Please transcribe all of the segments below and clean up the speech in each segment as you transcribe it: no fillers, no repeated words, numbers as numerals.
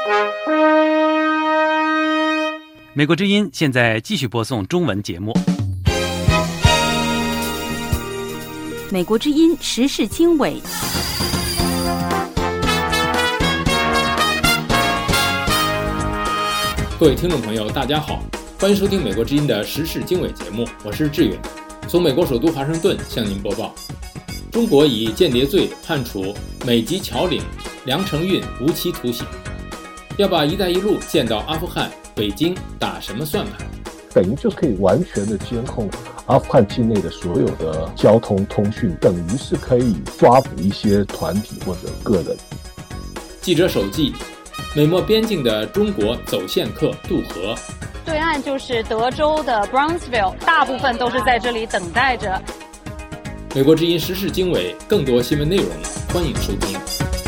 美国之音现在继续播送中文节目。 美国之音时事经纬。 各位听众朋友大家好，欢迎收听美国之音的时事经纬节目，我是志远，从美国首都华盛顿向您播报。中国以间谍罪判处美籍侨领梁成运无期徒刑。要把一带一路建到阿富汗，北京打什么算盘？ 等于就是可以完全的监控阿富汗境内的所有的交通通讯，等于是可以抓捕一些团体或者个人。 记者手记：美墨边境的中国走线客渡河。 对岸就是德州的 Brownsville， 大部分都是在这里等待着。 美国之音时事经纬，更多新闻内容，欢迎收听。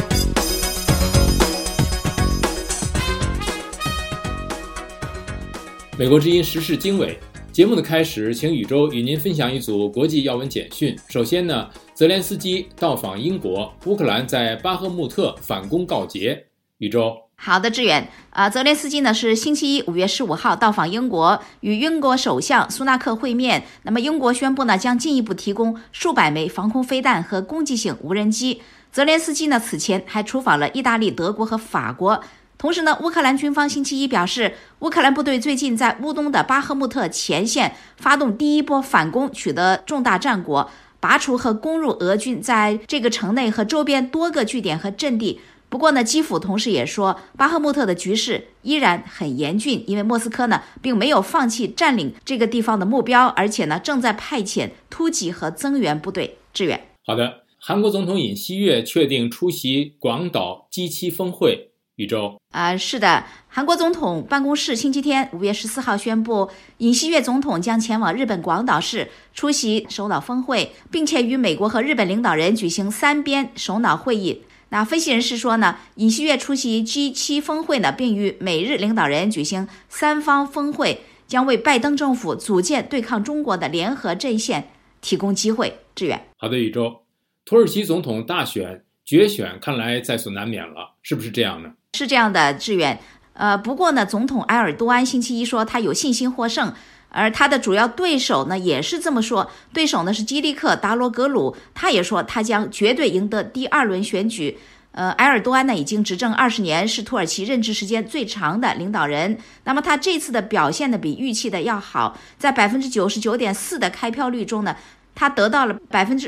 美国之音时事经纬节目的开始，请宇宙与您分享一组国际要闻简讯。首先呢，泽连斯基到访英国，乌克兰在巴赫穆特反攻告捷。宇宙。 好的，志远。泽连斯基呢是星期一5月15号到访英国，与英国首相苏纳克会面。那么英国宣布呢将进一步提供数百枚防空飞弹和攻击性无人机。泽连斯基呢此前还出访了意大利、德国和法国。同时呢，乌克兰军方星期一表示，乌克兰部队最近在乌东的巴赫穆特前线发动第一波反攻，取得重大战果，拔除和攻入俄军在这个城内和周边多个据点和阵地。不过呢，基辅同时也说，巴赫穆特的局势依然很严峻，因为莫斯科呢并没有放弃占领这个地方的目标，而且呢正在派遣突击和增援部队支援。 好的，韩国总统尹锡悦确定出席广岛 G7 峰会。宇宙。 是的，韩国总统办公室星期天5月14号宣布，尹锡悦总统将前往日本广岛市出席首脑峰会，并且与美国和日本领导人举行3边首脑会议。那分析人士说呢，尹锡悦出席 G7 峰会呢，并与美日领导人举行3方峰会，将为拜登政府组建对抗中国的联合阵线提供机会。志远。 好的，宇宙。土耳其总统大选决选看来在所难免了，是不是这样呢？ 是这样的，志远。不过呢，总统埃尔多安星期一说他有信心获胜，而他的主要对手呢也是这么说。对手呢是基利克达罗格鲁，他也说他将绝对赢得第2轮选举。埃尔多安呢已经执政20年，是土耳其任期时间最长的领导人。那么他这次的表现呢比预期的要好，在 99.4% 的开票率中呢，他得到了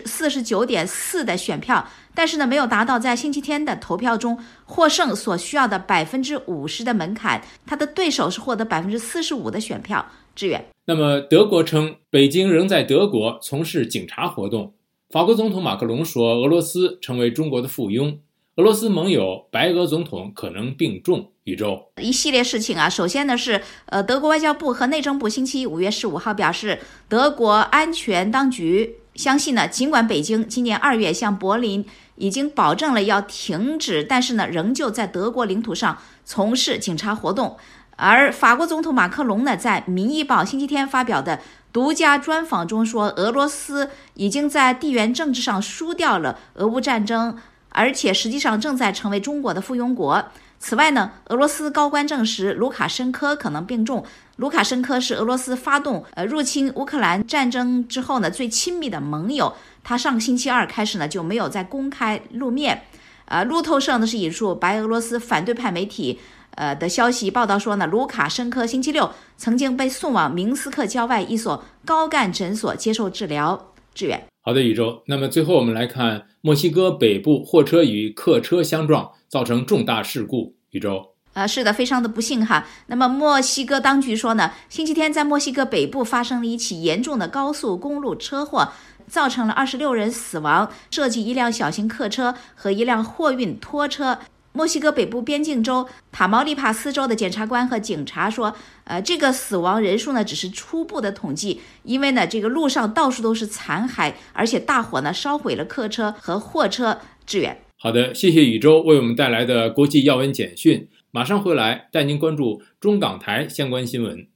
49.4% 的选票，但是呢没有达到在星期天的投票中获胜所需要的 50% 的门槛，他的对手是获得 45% 的选票。志远。 那么德国称北京仍在德国从事警察活动。法国总统马克龙说俄罗斯成为中国的附庸，俄罗斯盟友白俄总统可能病重。宇宙。 一系列事情啊，首先呢是德国外交部和内政部星期一5月15号表示，德国安全当局相信呢，尽管北京今年2月向柏林已经保证了要停止，但是呢仍旧在德国领土上从事警察活动。而法国总统马克龙呢在《民意报》星期天发表的独家专访中说，俄罗斯已经在地缘政治上输掉了俄乌战争，而且实际上正在成为中国的附庸国。此外呢，俄罗斯高官证实卢卡申科可能病重。卢卡申科是俄罗斯发动入侵乌克兰战争之后呢最亲密的盟友，他上个星期二开始呢就没有再公开露面。路透社呢是引述白俄罗斯反对派媒体的消息报道说呢，卢卡申科星期六曾经被送往明斯克郊外一所高干诊所接受治疗。志远。 好的，宇宙。那么最后我们来看墨西哥北部货车与客车相撞，造成重大事故。宇宙。 是的，非常的不幸哈。那么墨西哥当局说呢，星期天在墨西哥北部发生了一起严重的高速公路车祸，造成了26人死亡，涉及一辆小型客车和一辆货运拖车。墨西哥北部边境州塔毛利帕斯州的检察官和警察说，这个死亡人数呢只是初步的统计，因为呢这个路上到处都是残骸，而且大火呢烧毁了客车和货车。支援。 好的，谢谢宇宙为我们带来的国际要闻简讯，马上回来带您关注中港台相关新闻。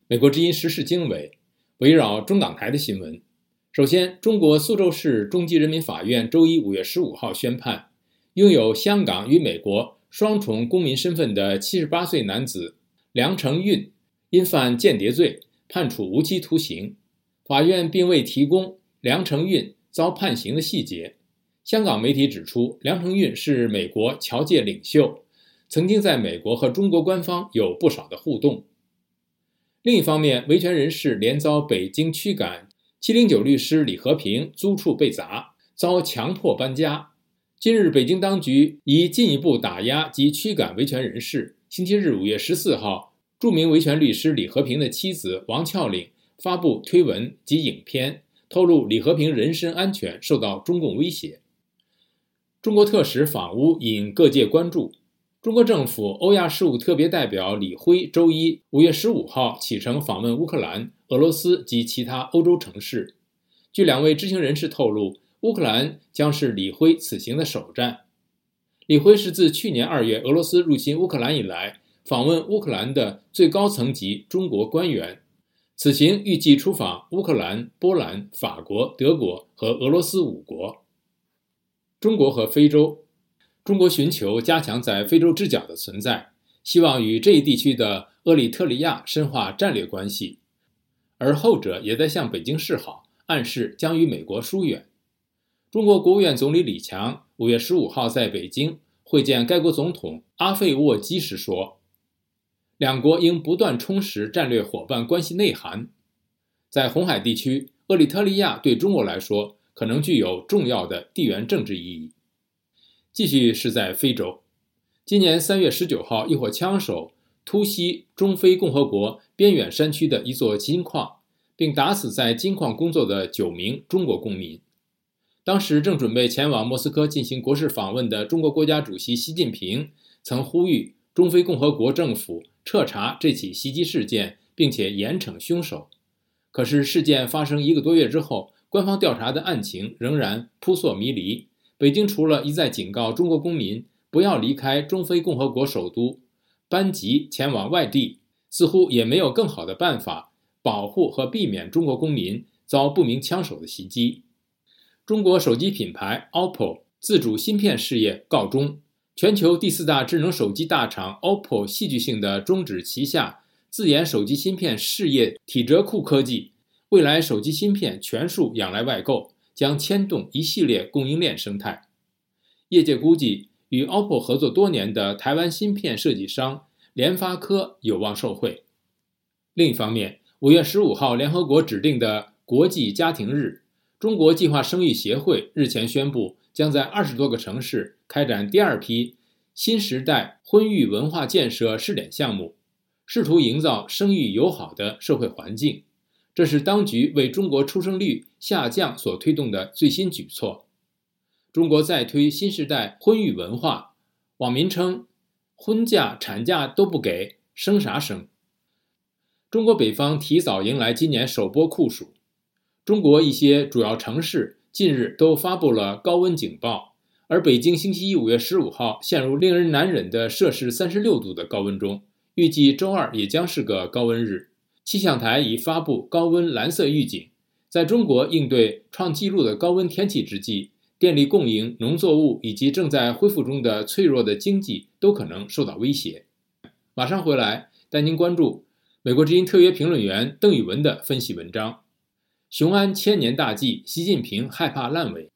美国之音时事经纬，围绕中港台的新闻。首先，中国苏州市中级人民法院周一5月15号宣判，拥有香港与美国双重公民身份的78岁男子梁成运因犯间谍罪，判处无期徒刑。法院并未提供梁成运遭判刑的细节。香港媒体指出，梁成运是美国侨界领袖，曾经在美国和中国官方有不少的互动。另一方面，维权人士连遭北京驱赶，709律师李和平租处被砸，遭强迫搬家。近日，北京当局以进一步打压及驱赶维权人士。星期日5月14号，著名维权律师李和平的妻子王峭岭发布推文及影片，透露李和平人身安全受到中共威胁。中国特使访乌引各界关注。中国政府欧亚事务特别代表李辉周一5月15号启程访问乌克兰、俄罗斯及其他欧洲城市。据2位知情人士透露，乌克兰将是李辉此行的首站。李辉是自去年2月俄罗斯入侵乌克兰以来访问乌克兰的最高层级中国官员。此行预计出访乌克兰、波兰、法国、德国和俄罗斯5国。中国和非洲。中国寻求加强在非洲之角的存在，希望与这一地区的厄立特里亚深化战略关系，而后者也在向北京示好，暗示将与美国疏远。中国国务院总理李强5月15号在北京会见该国总统阿费沃基时说，两国应不断充实战略伙伴关系内涵。在红海地区，厄立特里亚对中国来说可能具有重要的地缘政治意义。继续是在非洲，今年3月19号，一伙枪手突袭中非共和国边远山区的一座金矿，并打死在金矿工作的9名中国公民。当时正准备前往莫斯科进行国事访问的中国国家主席习近平曾呼吁中非共和国政府彻查这起袭击事件，并且严惩凶手。可是事件发生1个多月之后，官方调查的案情仍然扑朔迷离。北京除了一再警告中国公民不要离开中非共和国首都，班机前往外地，似乎也没有更好的办法保护和避免中国公民遭不明枪手的袭击。中国手机品牌 OPPO 自主芯片事业告终，全球第4大智能手机大厂 OPPO 戏剧性地终止旗下自研手机芯片事业体折库科技，未来手机芯片全数仰赖外购，将牵动一系列供应链生态。业界估计，与 OPPO 合作多年的台湾芯片设计商联发科有望受惠。另一方面，5月15号联合国指定的国际家庭日，中国计划生育协会日前宣布，将在20多个城市开展第2批新时代婚育文化建设试点项目，试图营造生育友好的社会环境。这是当局为中国出生率下降所推动的最新举措。中国在推新时代婚育文化，网民称婚假产假都不给，生啥生。中国北方提早迎来今年首波酷暑。中国一些主要城市近日都发布了高温警报，而北京星期一5月15号陷入令人难忍的摄氏36度的高温中，预计周二也将是个高温日。气象台已发布高温蓝色预警。在中国应对创纪录的高温天气之际，电力供应、农作物以及正在恢复中的脆弱的经济都可能受到威胁。马上回来带您关注美国之音特约评论员邓宇文的分析文章：雄安1000年大计，习近平害怕烂尾。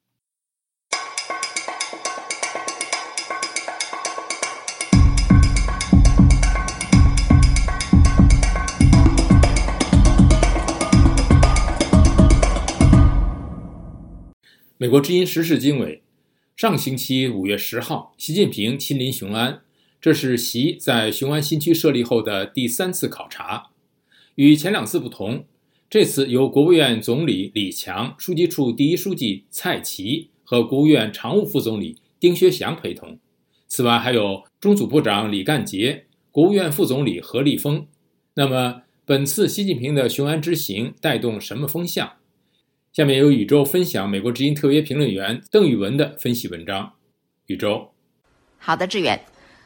美国之音时事经纬，上星期5月10号，习近平亲临雄安，这是习在雄安新区设立后的第3次考察。与前2次不同，这次由国务院总理李强、书记处第一书记蔡奇和国务院常务副总理丁薛祥陪同。此外还有中组部长李干杰、国务院副总理何立峰。那么本次习近平的雄安之行带动什么风向？下面由宇宙分享美国之音特约评论员邓宇文的分析文章。宇宙。 好的，志远。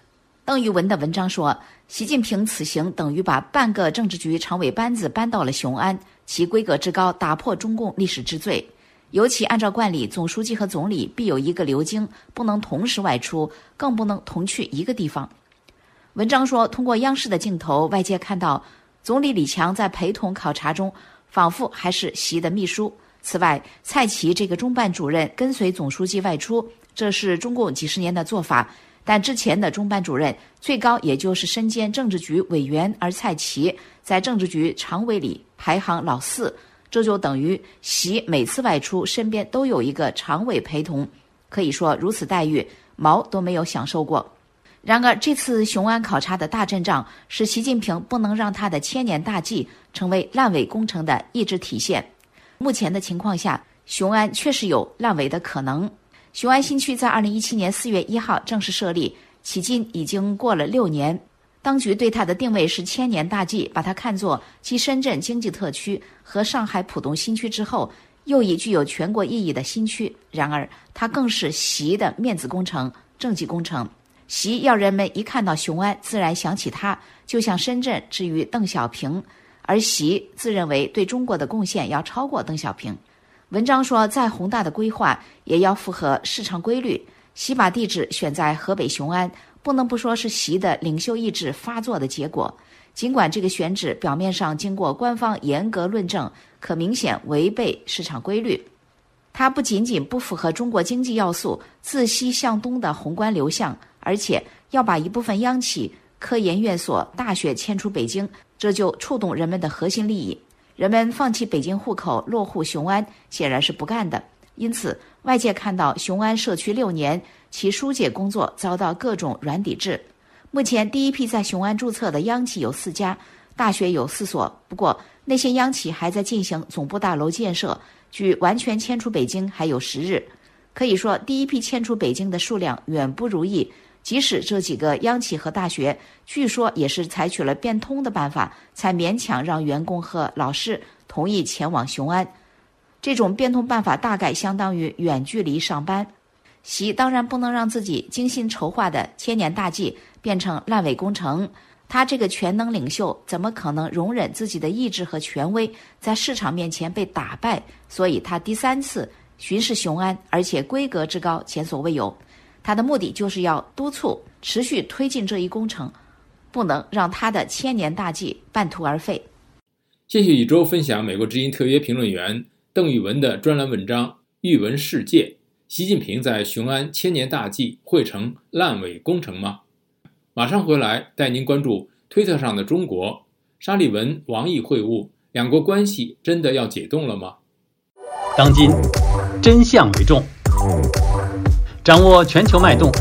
邓玉文的文章说，习近平此行等于把半个政治局常委班子搬到了雄安，其规格之高打破中共历史之最。尤其按照惯例，总书记和总理必有一个流经，不能同时外出，更不能同去一个地方。文章说，通过央视的镜头，外界看到总理李强在陪同考察中仿佛还是习的秘书。此外，蔡奇这个中办主任跟随总书记外出，这是中共几十年的做法，但之前的中办主任最高也就是身兼政治局委员，而蔡奇在政治局常委里排行老4，这就等于习每次外出身边都有一个常委陪同，可以说如此待遇毛都没有享受过。然而这次雄安考察的大阵仗是习近平不能让他的千年大计成为烂尾工程的意志体现。目前的情况下，雄安确实有烂尾的可能。雄安新区在2017年4月1号正式设立，迄今已经过了6年。当局对它的定位是千年大计，把它看作继深圳经济特区和上海浦东新区之后又一具有全国意义的新区。然而它更是习的面子工程、政绩工程。习要人们一看到雄安自然想起他，就像深圳至于邓小平，而习自认为对中国的贡献要超过邓小平。文章说，再宏大的规划也要符合市场规律。习把地址选在河北雄安，不能不说是习的领袖意志发作的结果。尽管这个选址表面上经过官方严格论证，可明显违背市场规律。它不仅仅不符合中国经济要素自西向东的宏观流向，而且要把一部分央企、科研院所、大学迁出北京，这就触动人们的核心利益。人们放弃北京户口落户雄安显然是不干的，因此外界看到雄安社区6年，其疏解工作遭到各种软抵制。目前第一批在雄安注册的央企有4家，大学有4所，不过那些央企还在进行总部大楼建设，距完全迁出北京还有10日。可以说第一批迁出北京的数量远不如意，即使这几个央企和大学据说也是采取了变通的办法，才勉强让员工和老师同意前往雄安。这种变通办法大概相当于远距离上班。习当然不能让自己精心筹划的千年大计变成烂尾工程，他这个全能领袖怎么可能容忍自己的意志和权威在市场面前被打败？所以他第3次巡视雄安，而且规格之高前所未有。他的目的就是要督促持续推进这一工程，不能让他的千年大计半途而废。 谢谢宇宙分享美国之音特约评论员邓玉文的专栏文章《玉文世界：习近平在雄安千年大计会成烂尾工程吗？》马上回来带您关注推特上的中国，沙利文、王毅会晤，两国关系真的要解冻了吗？ 当今真相为重，掌握全球脉动，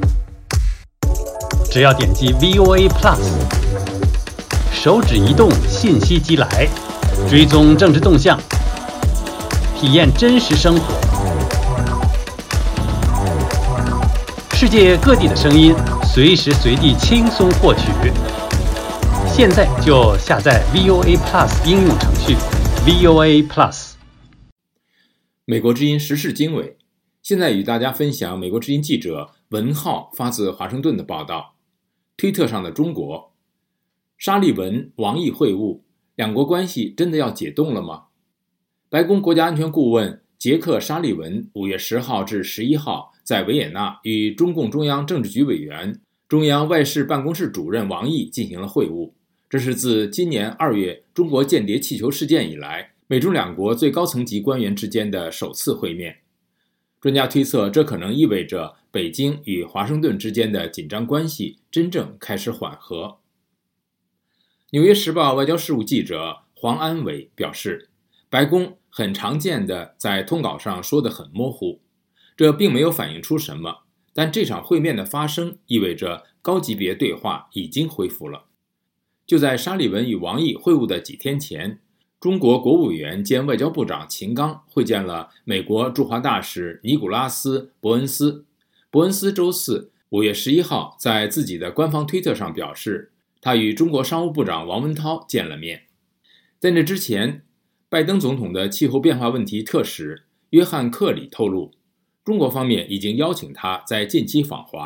只要点击 VOA Plus， 手指移动，信息即来，追踪政治动向，体验真实生活，世界各地的声音，随时随地轻松获取。现在就下载 VOA Plus 应用程序 VOA Plus。 美国之音时事经纬，现在与大家分享美国之音记者文浩发自华盛顿的报道。推特上的中国，沙利文、王毅会晤，两国关系真的要解冻了吗？白宫国家安全顾问杰克·沙利文5月10号至11号在维也纳与中共中央政治局委员、中央外事办公室主任王毅进行了会晤。这是自今年2月中国间谍气球事件以来，美中两国最高层级官员之间的首次会面。专家推测，这可能意味着北京与华盛顿之间的紧张关系真正开始缓和。纽约时报外交事务记者黄安伟表示，白宫很常见的在通稿上说得很模糊，这并没有反映出什么，但这场会面的发生意味着高级别对话已经恢复了。就在沙利文与王毅会晤的几天前，中国国务委员兼外交部长秦刚会见了美国驻华大使尼古拉斯·伯恩斯。伯恩斯周四5月11号在自己的官方推特上表示，他与中国商务部长王文涛见了面。在那之前，拜登总统的气候变化问题特使约翰·克里透露，中国方面已经邀请他在近期访华。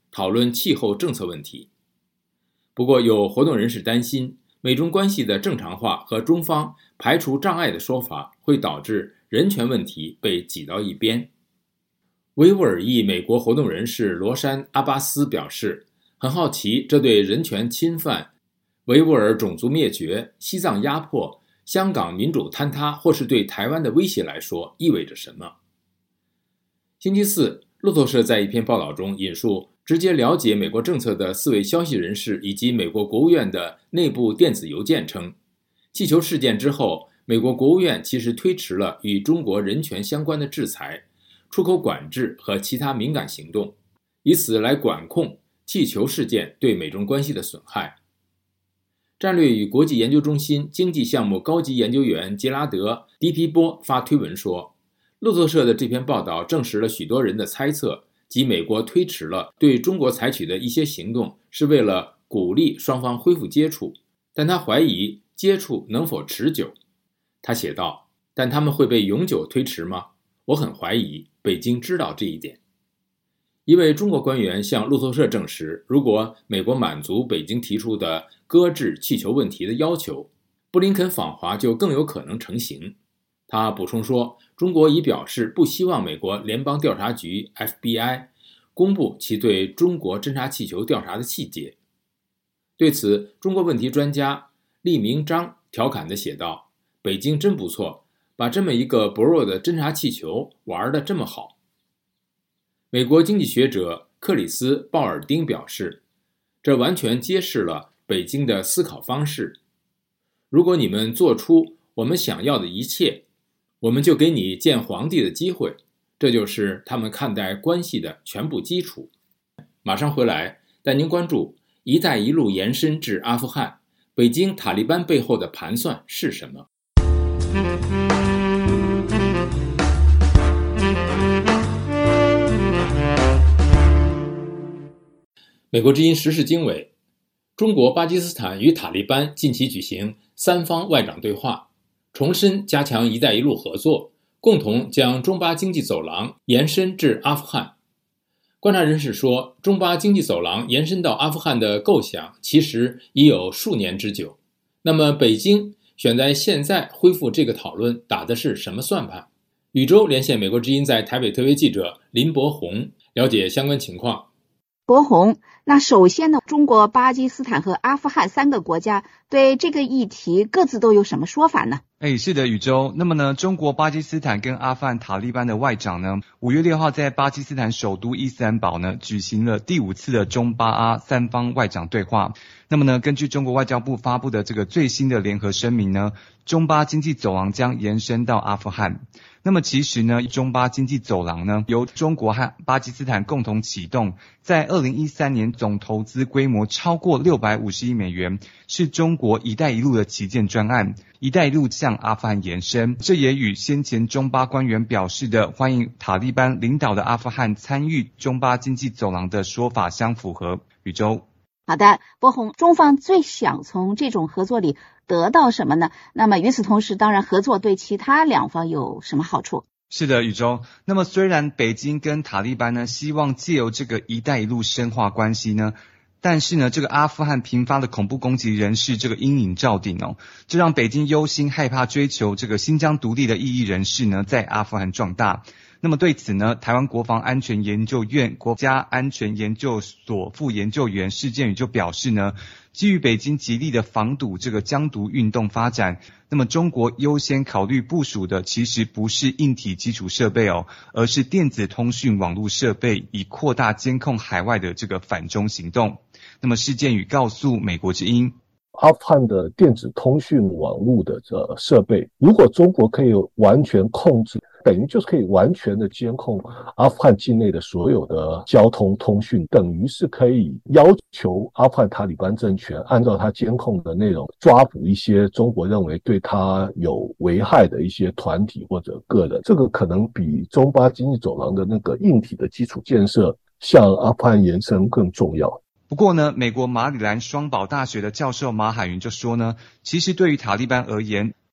讨论气候政策问题。不过有活动人士担心，美中关系的正常化和中方排除障碍的说法会导致人权问题被挤到一边。维吾尔裔美国活动人士罗山·阿巴斯表示，很好奇这对人权侵犯、维吾尔种族灭绝、西藏压迫、香港民主坍塌或是对台湾的威胁来说意味着什么。星期四，路透社在一篇报道中引述直接了解美国政策的4位消息人士以及美国国务院的内部电子邮件称，气球事件之后，美国国务院其实推迟了与中国人权相关的制裁、出口管制和其他敏感行动，以此来管控气球事件对美中关系的损害。战略与国际研究中心经济项目高级研究员杰拉德·迪皮波发推文说，路透社的这篇报道证实了许多人的猜测，即美国推迟了对中国采取的一些行动是为了鼓励双方恢复接触，但他怀疑接触能否持久。他写道，但他们会被永久推迟吗？我很怀疑北京知道这一点。一位中国官员向路透社证实，如果美国满足北京提出的搁置气球问题的要求，布林肯访华就更有可能成行。他补充说，中国已表示不希望美国联邦调查局 FBI 公布其对中国侦察气球调查的细节。对此，中国问题专家厉明章调侃地写道，北京真不错，把这么一个薄弱的侦察气球玩得这么好。美国经济学者克里斯·鲍尔丁表示，这完全揭示了北京的思考方式。如果你们做出我们想要的一切，我们就给你见皇帝的机会，这就是他们看待关系的全部基础。马上回来带您关注“一带一路”延伸至阿富汗，北京塔利班背后的盘算是什么？美国之音时事经纬，中国、巴基斯坦与塔利班近期举行3方外长对话，重申加强“一带一路”合作，共同将中巴经济走廊延伸至阿富汗。观察人士说，中巴经济走廊延伸到阿富汗的构想其实已有数年之久。那么北京选在现在恢复这个讨论，打的是什么算盘？宇宙连线美国之音在台北特约记者林伯宏，了解相关情况。 伯宏，那首先呢，中国、巴基斯坦和阿富汗3个国家对这个议题各自都有什么说法呢？ 是的，宇宙。那么呢，中国、巴基斯坦跟阿富汗塔利班的外长呢，5月6号在巴基斯坦首都伊斯兰堡呢举行了第5次的中巴阿3方外长对话。那么呢，根据中国外交部发布的这个最新的联合声明呢，中巴经济走廊将延伸到阿富汗。那么其实呢，中巴经济走廊呢由中国和巴基斯坦共同启动，在2013年总投资规模超过650亿美元，是中国一带一路的旗舰专案，一带一路向阿富汗延伸。这也与先前中巴官员表示的欢迎塔利班领导的阿富汗参与中巴经济走廊的说法相符合。宇宙。 好的，伯宏，中方最想从这种合作里得到什么呢？那么与此同时，当然合作对其他2方有什么好处？ 是的，宇宙。那么虽然北京跟塔利班呢希望借由这个一带一路深化关系呢，但是呢，这个阿富汗频发的恐怖攻击仍是这个阴影罩顶哦，这让北京忧心害怕追求这个新疆独立的异议人士呢在阿富汗壮大。那么对此呢，台湾国防安全研究院国家安全研究所副研究员施建宇就表示呢，基于北京极力的防堵这个疆独运动发展，那么中国优先考虑部署的其实不是硬体基础设备哦，而是电子通讯网络设备，以扩大监控海外的这个反中行动。那么施建宇告诉美国之音， 阿富汗的电子通讯网络的设备，如果中国可以完全控制，等于就是可以完全的监控阿富汗境内的所有的交通通讯，等于是可以要求阿富汗塔利班政权按照他监控的内容抓捕一些中国认为对他有危害的一些团体或者个人。这个可能比中巴经济走廊的那个硬体的基础建设向阿富汗延伸更重要。 不过呢，美国马里兰双堡大学的教授马海云就说呢，其实对于塔利班而言，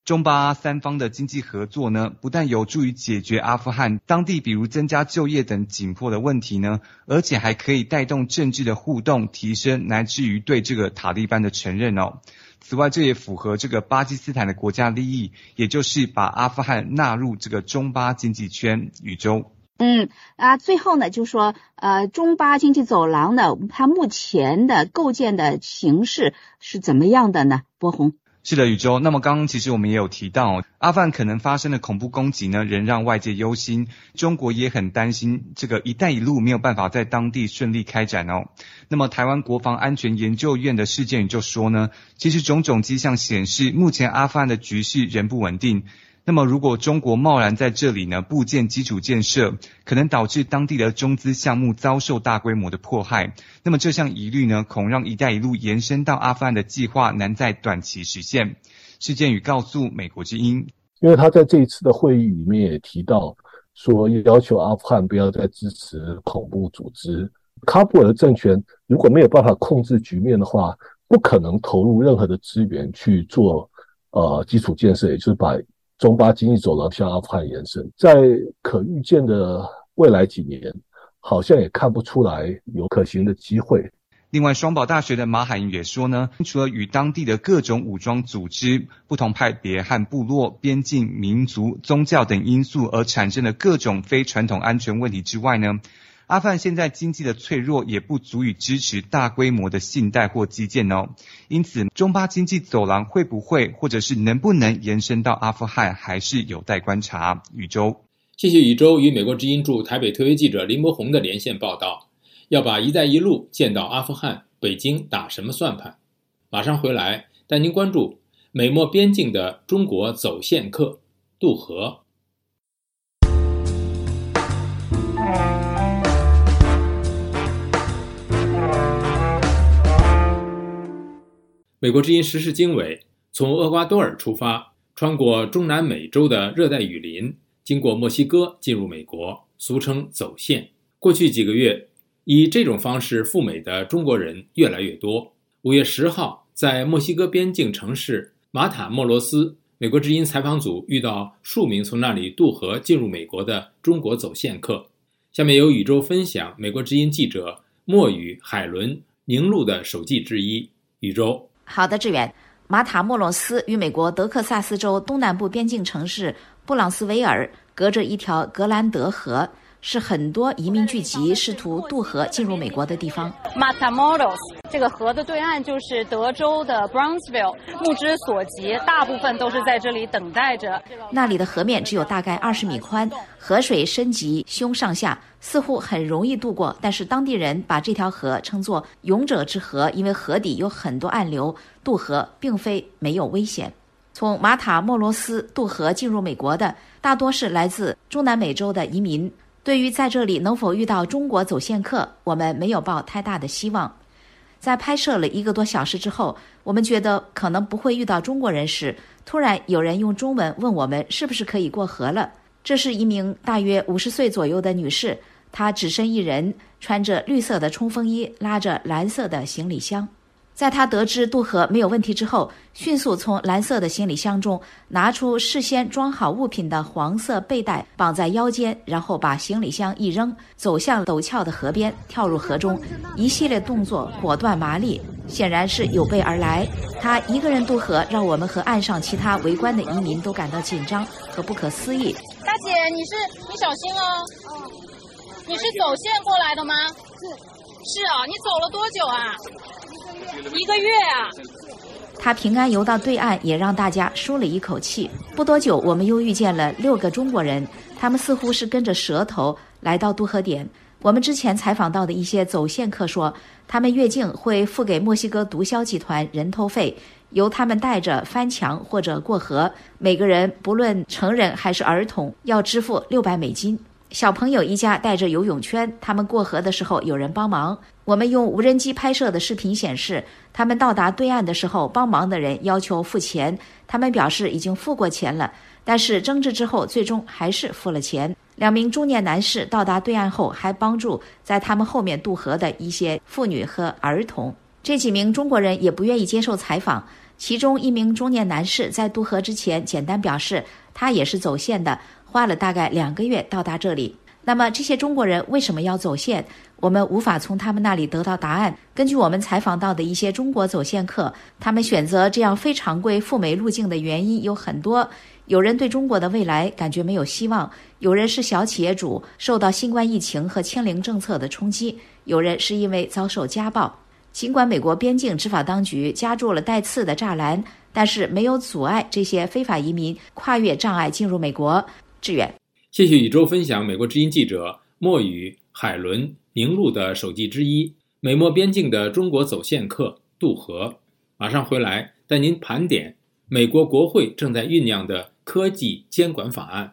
中巴三方的经济合作呢，不但有助于解决阿富汗当地比如增加就业等紧迫的问题呢，而且还可以带动政治的互动提升，乃至于对这个塔利班的承认哦。此外，这也符合这个巴基斯坦的国家利益，也就是把阿富汗纳入这个中巴经济圈。宇宙。 最后呢，就说中巴经济走廊呢，它目前的构建的形势是怎么样的呢？博宏。 是的，宇宙。那么刚刚其实我们也有提到阿富汗可能发生的恐怖攻击呢，仍让外界忧心。中国也很担心这个“一带一路”没有办法在当地顺利开展哦。那么台湾国防安全研究院的事件宇就说呢，其实种种迹象显示，目前阿富汗的局势仍不稳定。那么如果中国贸然在这里呢布建基础建设，可能导致当地的中资项目遭受大规模的迫害。那么这项疑虑呢，恐让“一带一路”延伸到阿富汗的计划难在短期实现。事件与告诉美国之音， 因为他在这一次的会议里面也提到说，要求阿富汗不要再支持恐怖组织。喀布尔的政权如果没有办法控制局面的话，不可能投入任何的资源去做基础建设，也就是把中巴经济走廊向阿富汗延伸。在可预见的未来几年，好像也看不出来有可行的机会。 另外，双堡大学的马海英也说呢，除了与当地的各种武装组织、不同派别和部落、边境、民族、宗教等因素而产生的各种非传统安全问题之外呢，阿富汗现在经济的脆弱也不足以支持大规模的信贷或基建哦。因此，中巴经济走廊会不会或者是能不能延伸到阿富汗，还是有待观察。宇宙， 谢谢宇宙与美国之音驻台北特约记者林柏宏的连线报道。要把“一带一路”建到阿富汗，北京打什么算盘？马上回来带您关注美墨边境的中国走线客渡河。美国之音时事经纬从厄瓜多尔出发，穿过中南美洲的热带雨林，经过墨西哥进入美国，俗称走线。过去几个月，以这种方式赴美的中国人越来越多。5月10号，在墨西哥边境城市马塔莫罗斯，美国之音采访组遇到数名从那里渡河进入美国的中国走线客。下面由宇宙分享美国之音记者墨雨、海伦、宁路的手记之一。宇宙。 好的，志远。马塔莫罗斯与美国德克萨斯州东南部边境城市布朗斯维尔隔着一条格兰德河，是很多移民聚集试图渡河进入美国的地方。 Matamoros 这个河的对岸就是德州的 Brownsville， 目之所及，大部分都是在这里等待着。 那里的河面只有大概20米宽，河水深及胸上下，似乎很容易渡过，但是当地人把这条河称作勇者之河，因为河底有很多暗流，渡河并非没有危险。从马塔莫罗斯渡河进入美国的大多是来自中南美洲的移民。对于在这里能否遇到中国走线客，我们没有抱太大的希望。在拍摄了1个多小时之后，我们觉得可能不会遇到中国人时，突然有人用中文问我们是不是可以过河了。这是一名大约50岁左右的女士，她只身一人，穿着绿色的冲锋衣，拉着蓝色的行李箱。在他得知渡河没有问题之后，迅速从蓝色的行李箱中拿出事先装好物品的黄色背带，绑在腰间，然后把行李箱一扔，走向陡峭的河边，跳入河中。一系列动作果断麻利，显然是有备而来。他一个人渡河，让我们和岸上其他围观的移民都感到紧张和不可思议。 大姐，你小心哦。你是走线过来的吗？是啊，你走了多久啊？1个月啊。 他平安游到对岸，也让大家舒了一口气。不多久，我们又遇见了6个中国人，他们似乎是跟着蛇头来到渡河点。我们之前采访到的一些走线客说，他们越境会付给墨西哥毒枭集团人头费，由他们带着翻墙或者过河，每个人不论成人还是儿童要支付$600。小朋友一家带着游泳圈，他们过河的时候有人帮忙。我们用无人机拍摄的视频显示，他们到达对岸的时候，帮忙的人要求付钱，他们表示已经付过钱了，但是争执之后最终还是付了钱。2名中年男士到达对岸后，还帮助在他们后面渡河的一些妇女和儿童。这几名中国人也不愿意接受采访， 其中一名中年男士在渡河之前简单表示，他也是走线的，花了大概2个月到达这里。那么这些中国人为什么要走线？我们无法从他们那里得到答案。根据我们采访到的一些中国走线客，他们选择这样非常规赴美路径的原因有很多。有人对中国的未来感觉没有希望，有人是小企业主，受到新冠疫情和清零政策的冲击，有人是因为遭受家暴。尽管美国边境执法当局加筑了带刺的栅栏，但是没有阻碍这些非法移民跨越障碍进入美国。志远， 谢谢宇宙分享美国之音记者莫宇、海伦、明路的手记之一，美墨边境的中国走线客渡河。马上回来带您盘点美国国会正在酝酿的科技监管法案。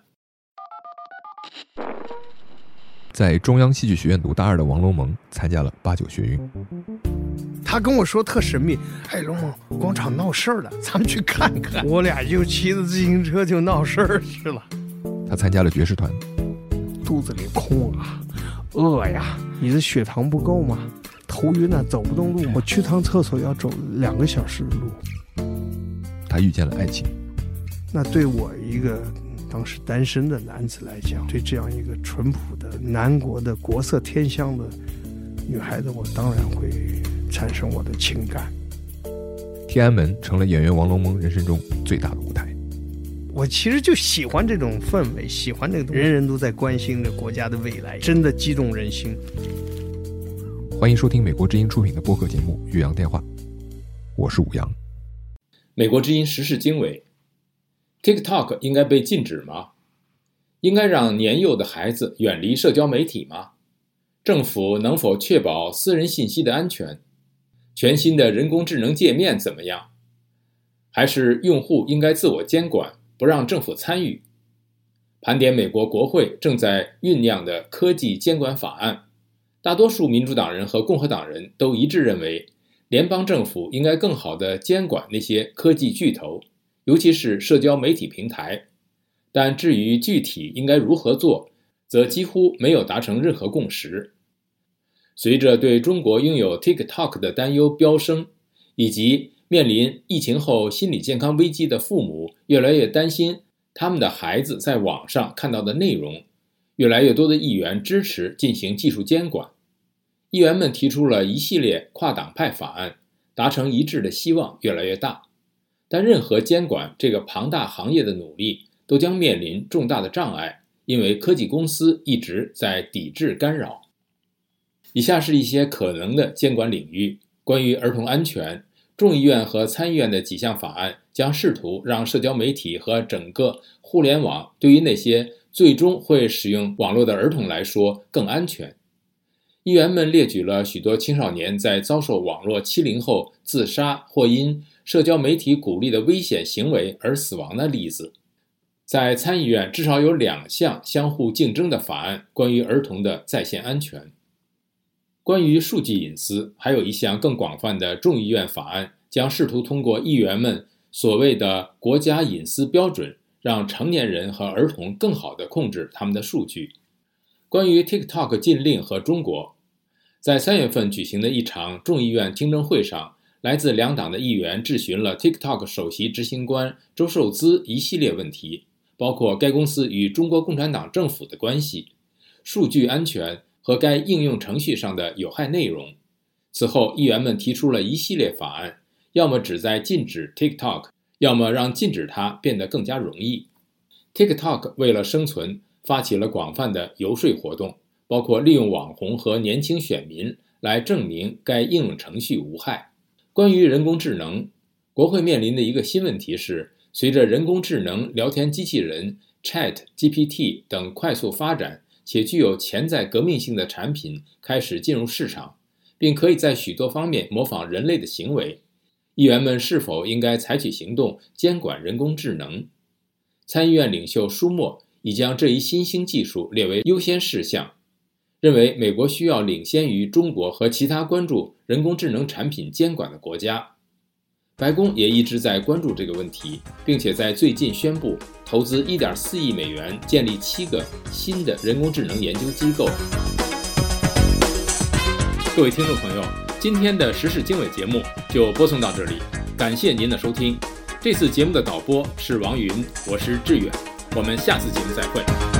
在中央戏剧学院读大2的王龙蒙参加了89学运。 他跟我说特神秘，龙蒙广场闹事儿了，咱们去看看。我俩就骑着自行车就闹事儿去了。 他参加了爵士团。 肚子里空啊，饿呀，你的血糖不够吗？头晕啊，走不动路，我去趟厕所要走2个小时的路。 他遇见了爱情。 那对我一个当时单身的男子来讲，对这样一个淳朴的南国的国色天香的女孩子，我当然会产生我的情感。 天安门成了演员王龙蒙人生中最大的舞台。 我其实就喜欢这种氛围，喜欢这个人人都在关心着国家的未来，真的激动人心。 欢迎收听美国之音出品的播客节目《岳阳电话》，我是武阳。 美国之音时事经纬。TikTok 应该被禁止吗？应该让年幼的孩子远离社交媒体吗？政府能否确保私人信息的安全？全新的人工智能界面怎么样？还是用户应该自我监管，不让政府参与？盘点美国国会正在酝酿的科技监管法案，大多数民主党人和共和党人都一致认为，联邦政府应该更好地监管那些科技巨头，尤其是社交媒体平台。但至于具体应该如何做，则几乎没有达成任何共识。随着对中国拥有 TikTok 的担忧飙升，以及面临疫情后心理健康危机的父母越来越担心他们的孩子在网上看到的内容，越来越多的议员支持进行技术监管。议员们提出了一系列跨党派法案，达成一致的希望越来越大。但任何监管这个庞大行业的努力都将面临重大的障碍，因为科技公司一直在抵制干扰。以下是一些可能的监管领域。关于儿童安全，众议院和参议院的几项法案将试图让社交媒体和整个互联网对于那些最终会使用网络的儿童来说更安全。议员们列举了许多青少年在遭受网络欺凌后自杀或因社交媒体鼓励的危险行为而死亡的例子。在参议院至少有2项相互竞争的法案关于儿童的在线安全。关于数据隐私，还有一项更广泛的众议院法案将试图通过议员们所谓的国家隐私标准，让成年人和儿童更好地控制他们的数据。关于 TikTok 禁令和中国，在3月份举行的一场众议院听证会上，来自2党的议员质询了 TikTok 首席执行官周受资一系列问题，包括该公司与中国共产党政府的关系、数据安全和该应用程序上的有害内容。此后，议员们提出了一系列法案，要么旨在禁止 TikTok， 要么让禁止它变得更加容易。TikTok 为了生存，发起了广泛的游说活动，包括利用网红和年轻选民来证明该应用程序无害。关于人工智能，国会面临的一个新问题是，随着人工智能聊天机器人 ChatGPT 等快速发展，且具有潜在革命性的产品开始进入市场，并可以在许多方面模仿人类的行为，议员们是否应该采取行动监管人工智能？参议院领袖舒默已将这一新兴技术列为优先事项，认为美国需要领先于中国和其他关注人工智能产品监管的国家。白宫也一直在关注这个问题，并且在最近宣布投资1.4亿美元建立7个新的人工智能研究机构。各位听众朋友，今天的时事经纬节目就播送到这里， 感谢您的收听。这次节目的导播是王云，我是志远，我们下次节目再会。